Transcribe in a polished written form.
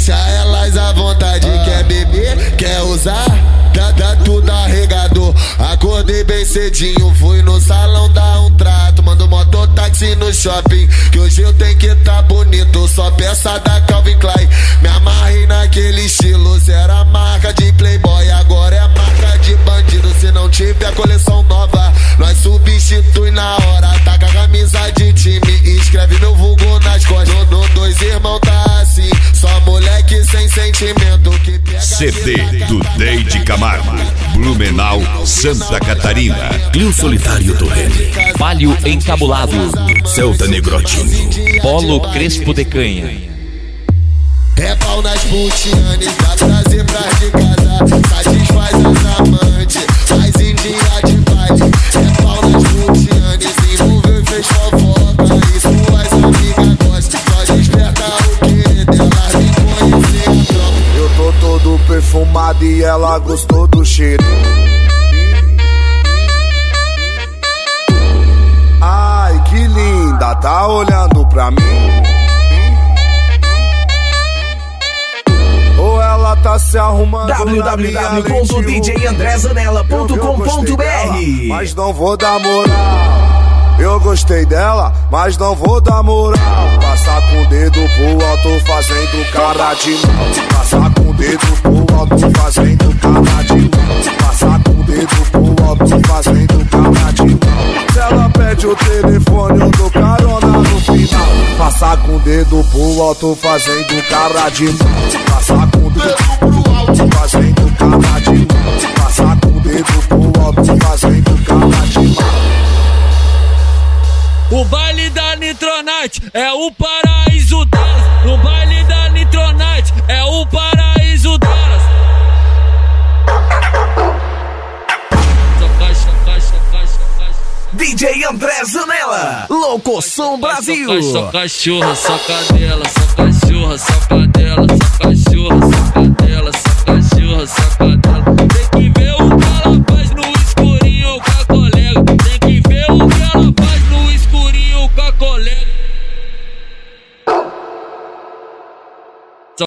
deixa elas à vontade. Quer beber, quer usar, dá tudo arregador. Acordei bem cedinho, fui no salão dar um trato. Mando mototáxi no shopping, que hoje eu tenho que tá bonito. Só peça da Calvin Klein, me amarrei naquele estilo. Se era marca de playboy, agora é marca de bandido. Se não tiver coleção nova, nós substitui na hora. Taca a camisa de time e escreve meu vulgo nas costas. No dois irmãos tá assim, só moleque sem sentimento que pega. CD do Deide Camargo, Blumenau, Santa Catarina. Clio Solitário do Rene, Palio Encabulado, Celta Negrotinho, Polo Crespo de Canha. É pau nas putianes, dá trazer pra de casa, satisfaz as amantes, faz em dia de baile. É pau nas putianes, envolveu e fez fofoca, e suas amigas gostam, só desperta o querer delas me conhecer a tropa. Eu tô todo perfumado e ela gostou do cheiro. Ai, que linda, tá olhando pra mim? Ou ela tá se arrumando? www.djandrezanella.com.br. Mas não vou dar moral. Eu gostei dela, mas não vou dar moral. Passar com o dedo pro alto fazendo cara de mal. Passar com o dedo pro alto fazendo cara de mal. Passar com o dedo pro alto fazendo cara de mal. Se ela pede o telefone, eu dou carona no final. Passar com o dedo pro alto fazendo cara de mal. Passar com o dedo pro alto fazendo cara de mal. Passar com o dedo pro alto fazendo cara de mal. O baile da Nitronite é o paraíso delas. No baile da Nitronite é o paraíso delas. DJ André Zanella, Locoção Brasil. Só cachorra, só cadela, só cachorra, só cadela.